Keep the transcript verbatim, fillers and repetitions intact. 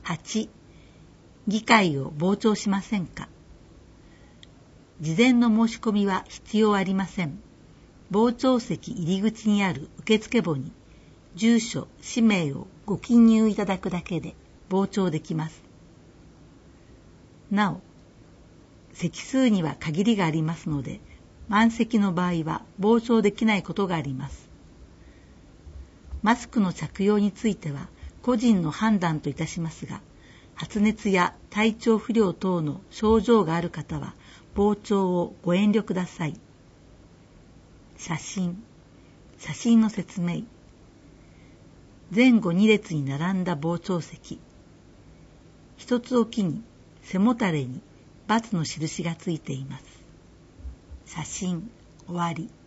はち、議会を傍聴しませんか。事前の申し込みは必要ありません。傍聴席入り口にある受付簿に住所、氏名をご記入いただくだけで傍聴できます。なお、席数には限りがありますので、満席の場合は傍聴できないことがあります。マスクの着用については個人の判断といたしますが、発熱や体調不良等の症状がある方は傍聴をご遠慮ください。写真、写真の説明。前後に列に並んだ傍聴席。一つおきに背もたれに×の印がついています。写真、終わり。